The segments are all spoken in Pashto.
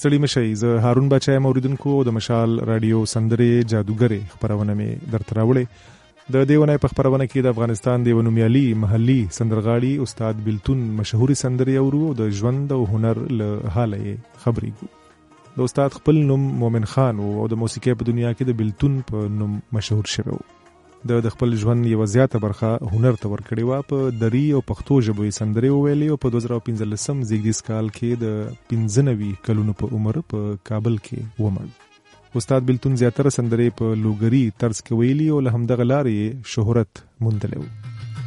ستړي مشئ. زه هارون بچا یم اوریدونکو. د مشال رادیو سندرې جادوګرې خپرونه مې درته راوړې. د دې ونې په خپرونه کې د افغانستان د یو نومیالي محلي سندرغاړي استاد بیلتون مشهوري سندرې اورو او د ژوند او هنر له حاله یې خبرېږو. د استاد خپل نوم مومن خان او د موسیقۍ په دنیا کې د بیلتون په نوم مشهور شوی و. د خپل ژوند یو زیاته برخه هنر ته ورکړې وه. په دري او پښتو ژبو یې سندرې وویلې او په 2015 زیږدیز کال کې د 95 کلونو په عمر په کابل کې ومړ. استاد بیلتون زیاتره سندرې په لوګري طرز کې ویلي او له همدغه لارې یې شهرت موندلی و.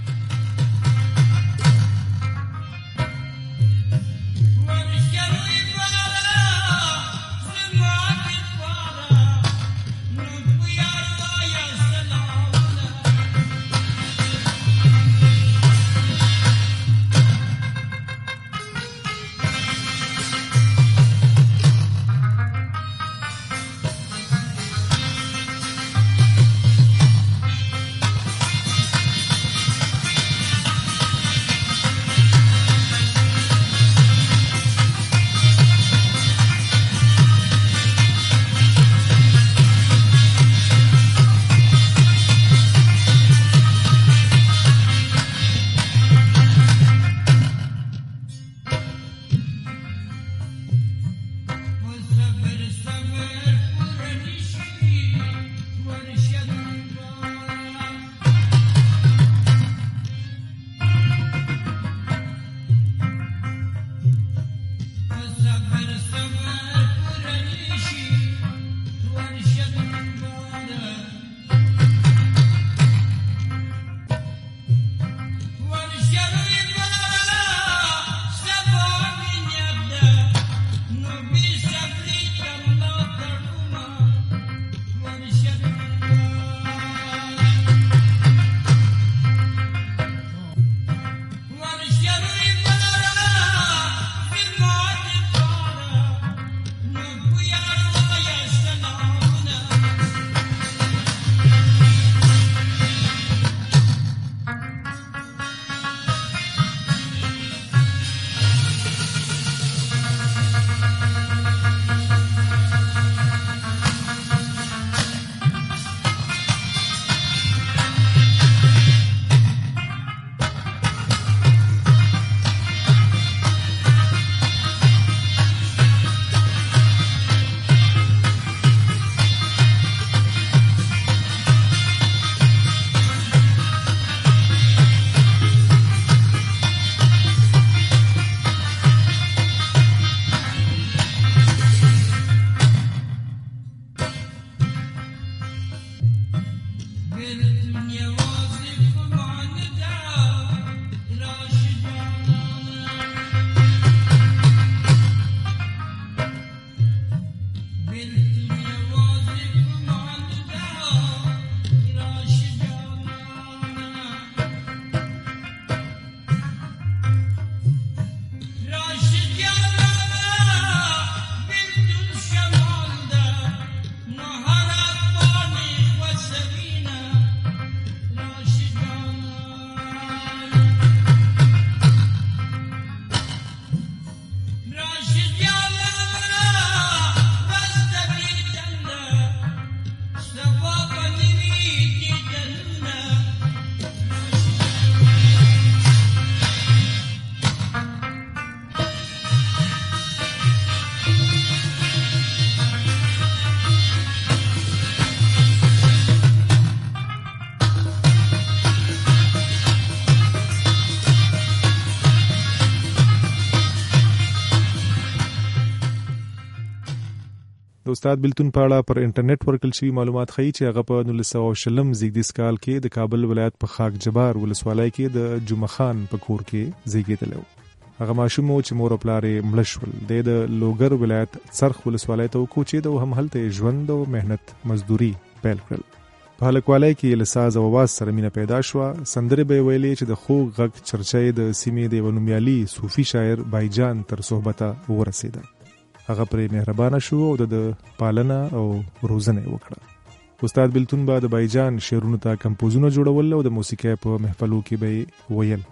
د استاد بیلتون په اړه پر انټرنیټ ورکړل شوي معلومات ښیي چې هغه په 1920 زیږدیز کال کې د کابل ولایت په خاک جبار ولسوالۍ کې د جمعه خان په کور کې زیږېدلی و. هغه ماشوم و چې مور او پلار یې مړه شول. د لوګر ولایت څرخ ولسوالۍ ته وکوچېد او هم هلته ژوند او مهنت مزدوري پیل کړل. په هلکوالۍ کې له ساز او آواز سره مینه پیدا شوه. سندرې به یې ویلې چې د خوږ غږ چرچه یې د سیمې د یوه نومیالي صوفي شاعر بایجان تر صحبته ورسېده. هغه پرې مهربانه شو او د پالنه او روزنه یې وکړه. استاد بیلتون به د بایجان شعرونو ته کمپوزونه جوړول او د موسیقۍ په محفلو کې به ویل.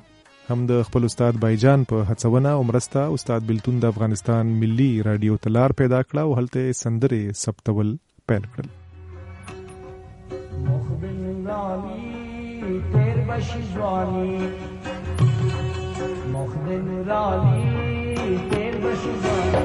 هم د خپل استاد بایجان په هڅونه او مرسته استاد بلتون د افغانستان ملي رادیو تلار پیدا کړه او هلته سندرې ثبتول پیل کړل. مخبن رانی تیر بشی جوانی مخبن رانی تیر بشی جوانی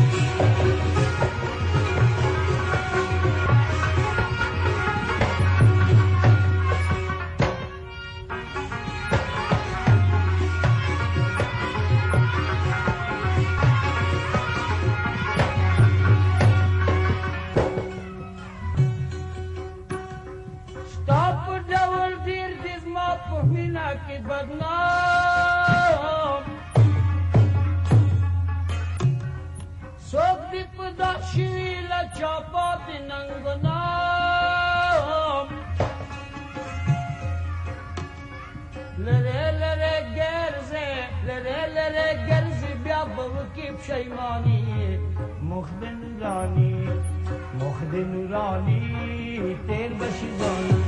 بدنام سوک دی پدا شویل چاپات ننگنام لره لره گرزی بیا بوکی پشیمانی مخدن رانی تیر بشی زانی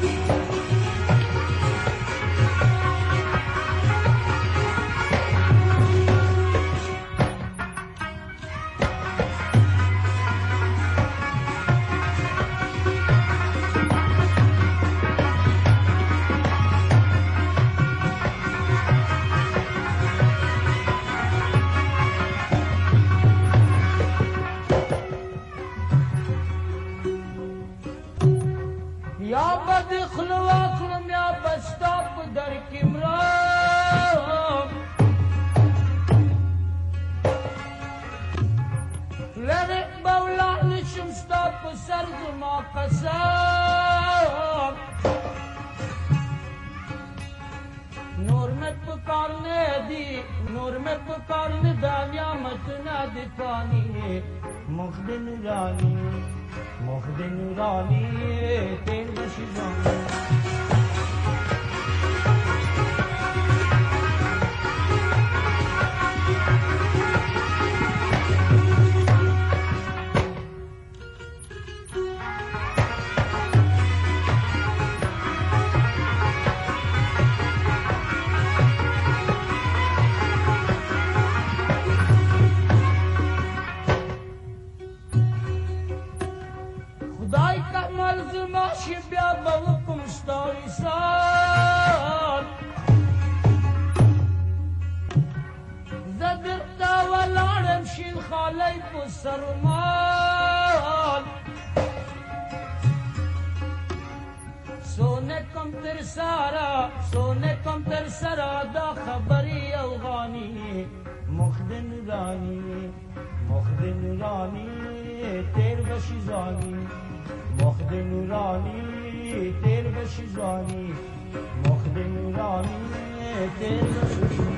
نور میں پکارنے دانیا متنا دکانی مخدن رانی تیر بشی جانی सोने कम तर सारा दा खबरी अफगानी मुखदिन रानी तेर बशी जानी मुखदिन रानी तेर बशी जानी मुखदिन रानी तेर बशी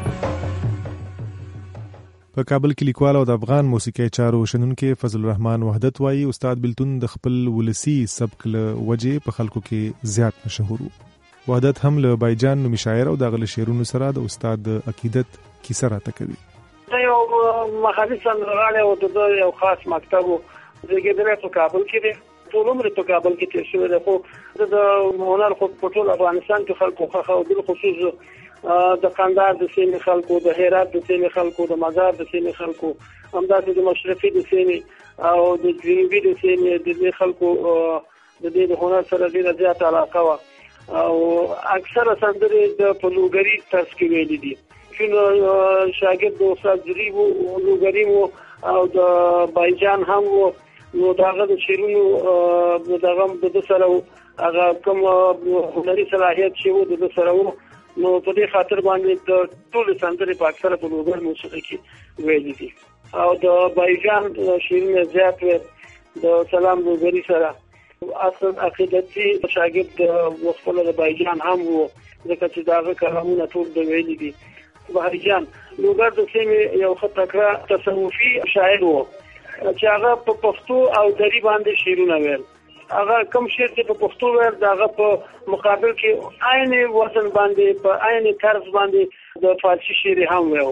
په کابل کې لیکوال او د افغان موسیقي چارو شنونکي فضل الرحمن وحدت وایي استاد بلتون د خپل ولسی سبک له وجې په خلکو کې زیات مشهور وو. وحدت هم له بایجان نومي شاعر او د غل شعرونو سره د استاد عقیدت کیسه راته کوي. یو مخالف سندرغاړی او د یو خاص مکتب زیږیدلی په کابل کې دی. ټول عمر په کابل کې تیر شوی دی، خو د هنر خو په ټول افغانستان کې خلکو خوښه او بالخصوص د قندهار د سیمې خلکو، د هرات د سیمې خلکو، د مزار د سیمې خلکو، همداسې د مشرقي د سیمې او د جنوبي د سیمې د خلکو د دې د هنر سره ډېره زیاته علاقه وه او اکثره سندرې د په لوګري طرز کې ویلي دي. چون شاګرد د استاد ظریف لوګري و او د بایجان هم و، نو د هغه د شعرونو دغه د سره هغه کوم هنري صلاحیت چې و د سره و، نو په دې خاطر باندې د ټول سندرې په اکثره په لوګر موسیقي کې ویلي دي او د بایجان شعرونه زیات و د سلام لوګري سره. اصل عقیدتي شاګرد خپل د بایجان هم و، ځکه چې دغه کلامونه ټول د ویلي دي. بایجان لوګر د سیمې یو خطکره تصوفي شاعر و چې هغه په پښتو او دری باندې شعرونه ویل. هغه کوم شعر چې په پښتو ویل دغه په مقابل کې عین وزن باندې په عین طرز باندې د فارسی شعر هم ویل.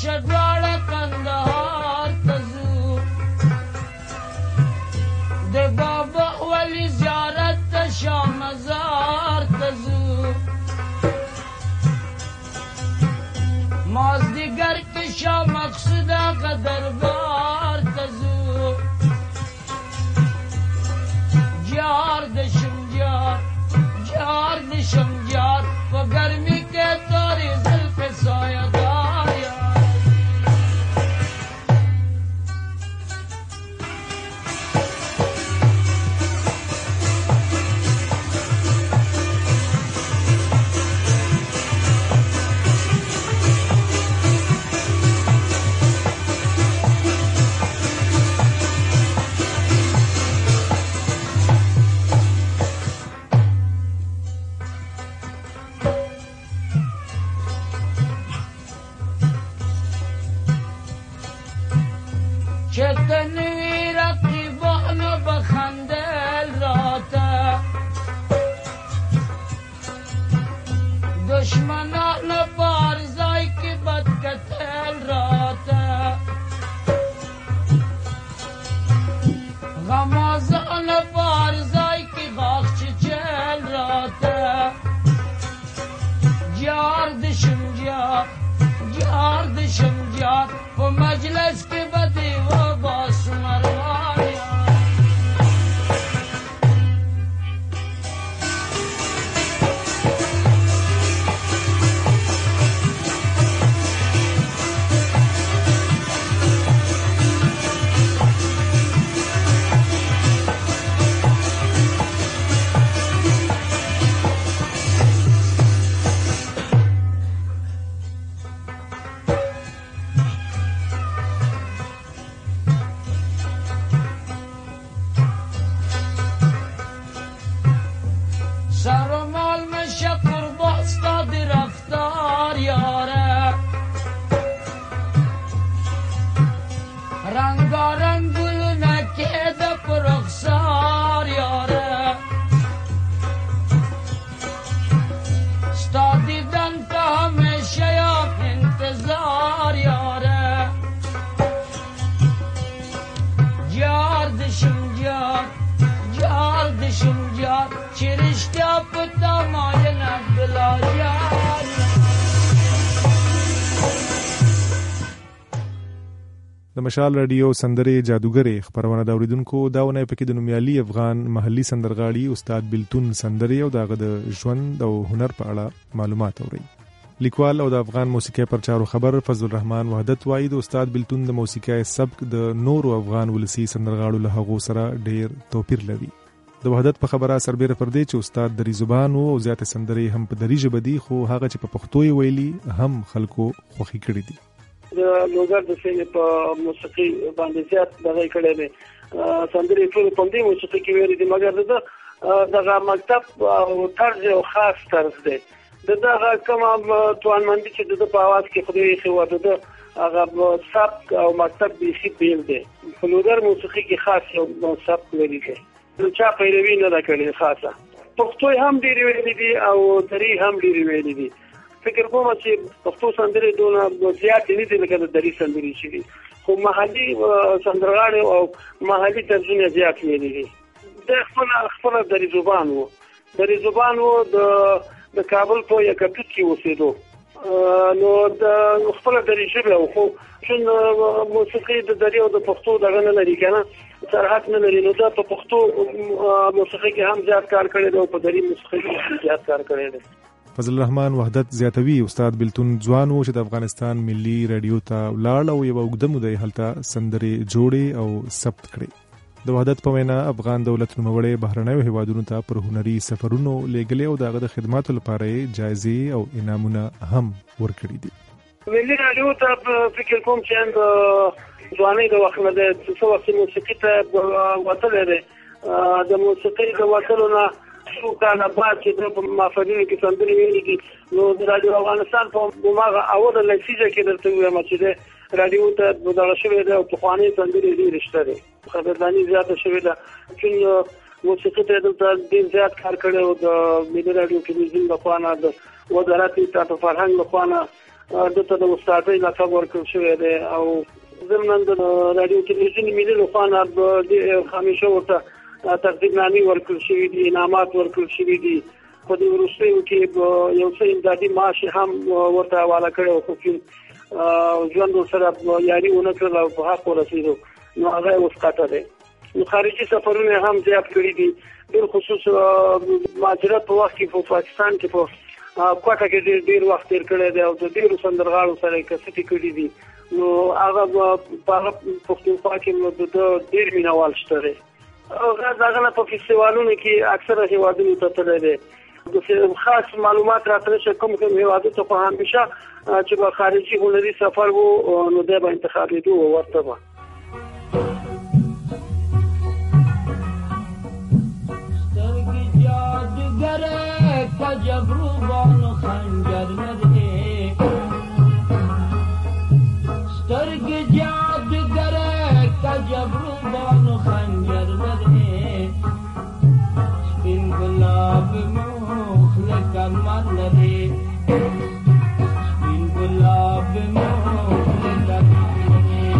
شدواړه کندهار ته ځو د بابا ولی زیارت ته شاه مزار ته ځو مازدیګر کې شاه مقصود هغه دربار ته ځو جار د شمجار جار د شمجار په ګرمي کې تورې زلفې سایه‌دار چتنوی رقیبانو بخندل راته دشمنانو پارزای که بد کتل راته غمازانو پارزای که غاخ چچل راته جار دشم جار جار دشم جار و مجلس که بدی و باس مروانی سرمال میشه قرباستا دی رفتار یاره رنگارنگ گلو نکیده پر رخسار یاره ستا دیدن تا همیشه یا انتظار یاره جار دشم جار جار دشم جار چرشتیا پتا ماین عبدالله جار د مشال رادیو سندرې جادوګرې خبرونه دا اوریدونکو داونه پکې د نومیالي افغان محلي سندرغاړي استاد بلتون سندرې او دغه د ژوند او هنر په اړه معلومات اوري. لیکوال او د افغان موسیقي پرچارو خبر فضل الرحمن وحدت وایي د استاد بلتون د موسیقي سبک د نورو افغان ولسی سندرغاړو له هغو سره ډیر توپیر لري. د وحدت په خبره سربېره پر دې چې استاد دری زبان او زیات سندرې هم په دری ژبه دي خو هغه چې په پښتو یې ویلي هم خلکو خوښي کړې دي. د لوګر د سیمې په موسیقي باندې زیات دغه کړي دي سندرې ټول په دې موسیقي کې ویلي دي مګر دغه مکتب او طرز او خاص طرز دی دغه کوم توانمندي چې د په आवाज کې خدای خو وته هغه سبک او مکتب به شي بیل دی په لوګر موسیقي کې خاص یو سبک لري چې چا پیروي نه کړي خاصه پښتو هم ډېری ویلي دي او دری هم ډېری ویلي دي فکر کوم چې پښتو سندرې دونه زیات نه دي لکه د دری سندرې شي خو محلي سندرغاړي او محلي طرزونه زیات ویلي دي د خپل دری زبان وو د کابل په یو کټ کې اوسېدو نو د خپل دری ژبه خو چې موسیقي د دری او د پښتو دغه نه لري کنه سرحد نه لري نو دا په پښتو موسیقي کې هم زیات کار کړی دی او په دری موسیقي کې زیات کار کړی دی. فضل الرحمن وحدت زیاتوي استاد بلتون ځوان و چې د افغانستان ملي رادیو ته ولاړ او یو اوږده موده هلته سندرې جوړې او ثبت کړې. د وحدت په وینا افغان دولت نوموړی بهرنیو هیوادونو ته پر هنري سفرونو لېږلي او دغه د خدماتو لپاره جایزې او انعامونه هم ورکړي دي. ملي رادیو ته فکر کوم چې د ځوانۍ د وخت نه د څه وخت موسیقي ته وتلی دی د موسیقي د وتلو نه څو کاله بعد چې په محفلونو کې سندرې ویلي دي نو د رادیو افغانستان په هغه اوله لسیزه کې درته وایم چې رادیو ته دغه شوې ده او پخوانۍ سندرې ډېرې شته دي خبرداري زیاته شوې ده چې موسیقي ته دلته ډېر زیات کار کړی او د ملي رادیو ټلویزیون لخوا نه د وزارت اطلاعات او فرهنګ لخوا نه دته د استادۍ لقب ورکړل شوی دی او زموږ د رادیو تلویزیون ملي لخوا د همیشه ورته تقدیرنامې ورکړل شوي دي، انعامات ورکړل شوي دي. په دې وروستیو کې یو څه امدادي معاش هم ورته حواله کړی و، خو ژوند ورسره یاري ونه کړل او په حق ورسېدو، نو هغه یې اوس قطع دی. نو خارجي سفرونه هم زیات کړي دي، بالخصوص مهاجرت په وخت کې په پاکستان کې په کوټه کې ډېر وخت تېر کړی دی او د ډېرو سندرغاړو سره یې کسټې کړي دي. نو هغه په هغه پښتونخوا کې د ډېر مینهوال شته دی. هغه نه په فستیوالونو کې اکثره هېوادونو ته تللی دی. د خاص معلومات راته نشته کوم هېوادو ته، خو همیشه چې به خارجي هنري سفر و نو دی به انتخابېدو و ورته به جبروبان خنجر ندے سترگ جادگر کا جبروبان خنجر ندے سپین گلاب مخل کمر ندے سپین گلاب مخل کمر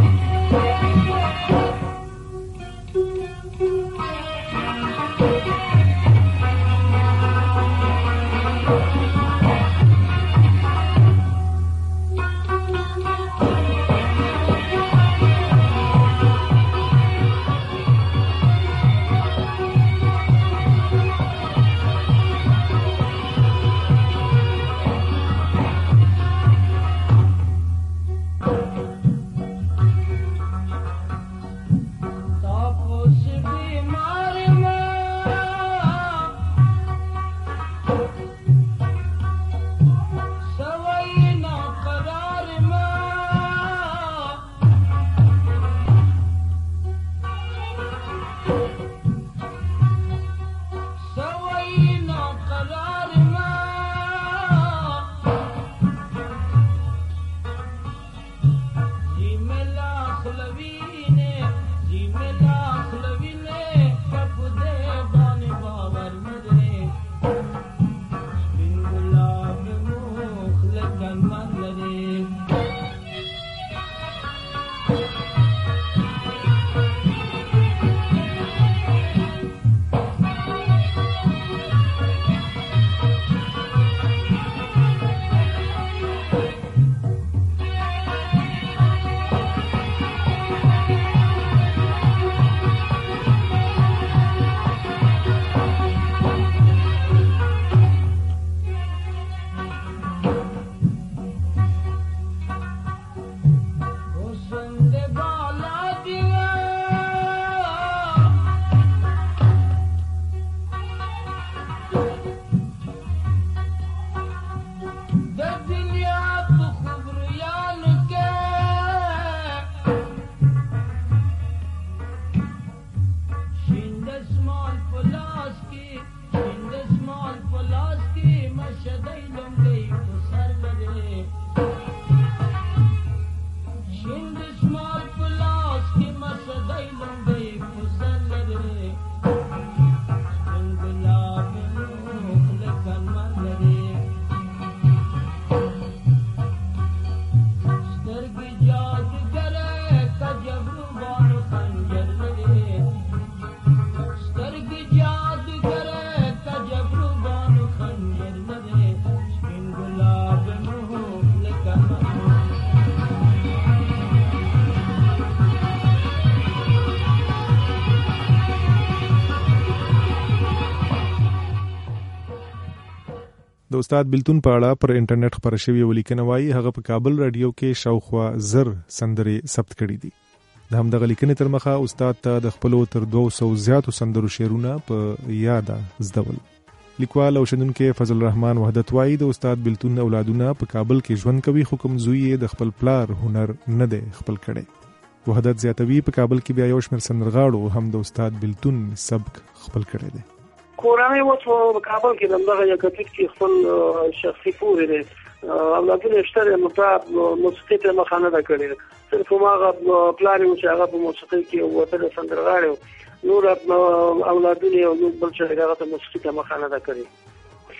د استاد بلتون په اړه پر انټرنیټ خبره شوې ولیکنه وایي هغه په کابل رادیو کې شاوخوا 1000 سندرې ثبت کړي دي. د همدغه لیکنې تر مخه استاد ته د خپل تر 200 زیاتو سندرو شعرونه په یاد زدول. لیکوال او شنونکو فضل الرحمن وحدت وایي د استاد بلتون اولادونه په کابل کې ژوند کوي، خو کوم زوی د خپل پلار هنر نه دی خپل کړي. وحدت زیاتوي په کابل کې بیا یو شمېر سندرغاړو هم د استاد بلتون سبک خپل کړی دی. کورنۍ اوس په کابل کې دغه یو کټ کې خپل شخصي پورې دي اولادونه شته، نو په موسیقي ته مخانه ده کړې. صرف هغه پلان یو چې هغه په موسیقي کې وته سندرغاړي نور اولادونه او نور بل چې هغه ته موسیقي ته مخانه ده کړې.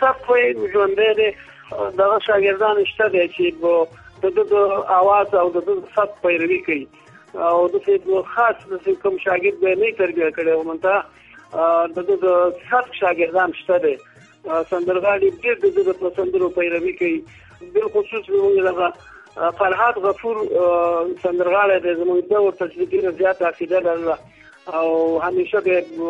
سب په ژوندې دي دغه شاګردان شته دي چې د اواز او د سب پیروي کوي او د خاص د کوم شاګرد به نه تربیه کړي او منته د سب شاګردان شته دي سندرغاړي ډېر د سندرو پیروي کوي بالخصوص موږ دغه فرحات غفور سندرغاړي د زموږ د ورته زیات عقیده لرله او همیشه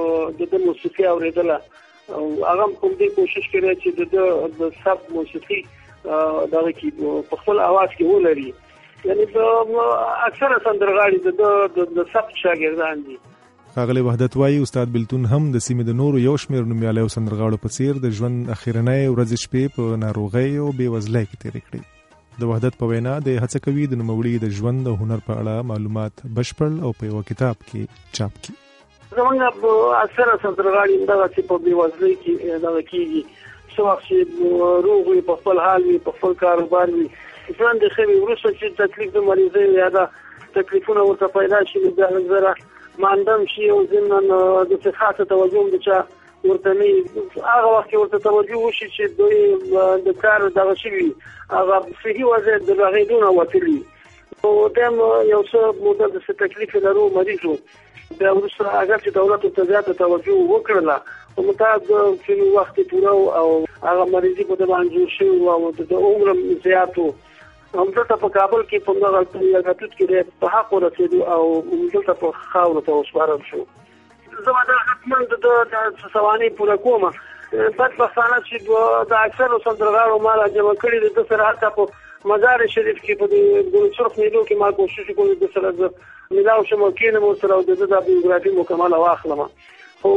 د موسیقي اوریدله او هغه کوم دې کوشش کوي چې د سب موسیقي دغه کې په خپل आवाज کې ولري یعنی اکثره سندرغاړي د سب شاګردان دي. ښاغلی وحدت وایي استاد بلتون هم د سیمې د نورو یو شمېر نومیالیو سندرغاړو په څېر د ژوند اخرنۍ ورځې شپې په ناروغۍ او بېوزلۍ کې تېرې کړې. د وحدت په وینا د هڅه کوي د نوموړي د ژوند او هنر په اړه معلومات بشپړ او په یو کتاب کې چاپ کړي. زمونږ اکثره سندرغاړي دغه چې په بېوزلۍ کې دغه کېږي څه وخت چې روغ وي په خپل حال وي په خپل کاروبار وي ژوند یې ښه وي وروسته چې تکلیف د مریضۍ یا د تکلیفونه ورته پیدا شي نو بیا زره ماندم شي او ضمن د خاصه توجه د چا ورته نه هغه وخت ورته توجه وشي چې دوی د کار دغه شي هغه صحي وضعیت د هغې وتلی نو دم یو څه موده د تکلیف لرو مریضو بیا وروسته اگر چې دولت ته زیاته توجه وکړله او متعد چې وخت پوره او هغه مریضي په دغه انځور شوی او د عمر زیاتو همدلته په کابل کې په دغه یاګاتوت کې په حق ورسېدو او همدلته په خاورو ته وسپارل شو. زما دا حتما د سواني پوره کومه بدبختانه چې د اکثرو سندرغاړو ما را جمع کړي د سره حتی په مزار شریف کې په د سرخ نیلو کې ما کوشش کوم د سره ملاو شم کینم سره د بیوګرافي مکمله واخلم خو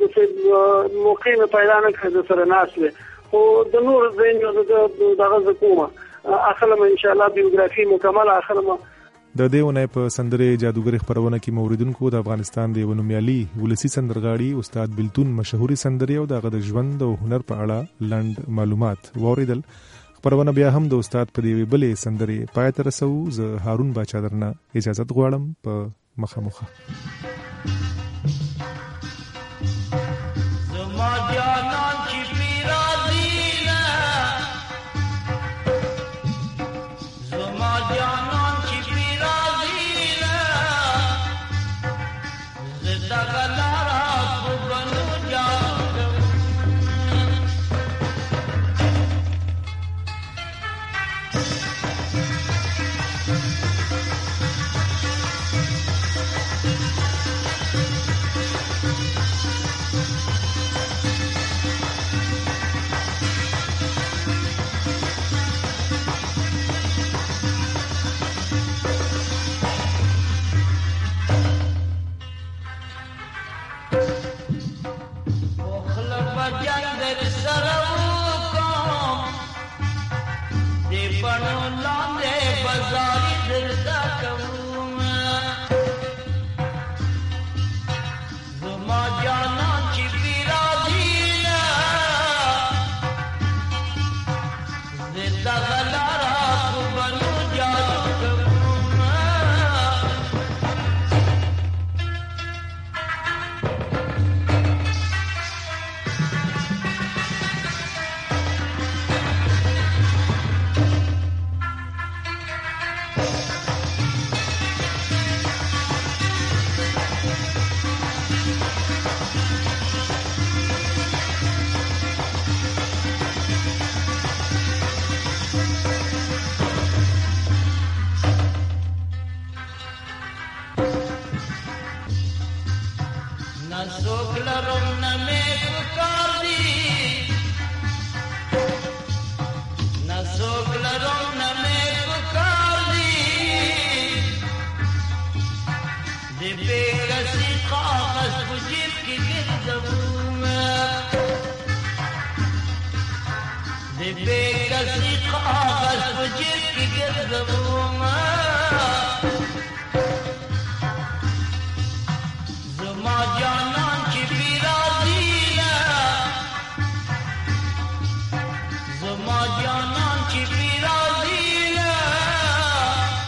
د موقع نه پیدا نه کړ سره ناسله خو د نور زین دغه کومه اخلم ان شاء الله بیوګرافي مکمله اخلم. د دې ونې په سندرې جادوګري خبرونه کې موریدونکو د افغانستان د ونومیالي ولسی سندرغاړي استاد بلتون مشهوري سندرې او دغه د ژوند او هنر په اړه لنډ معلومات واوریدل. خبرونه بیا هم د استاد په دې بلې سندرې پای ته رسو. زه هارون باچا درنه اجازه غواړم په مخه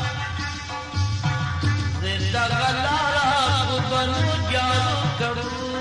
Jaru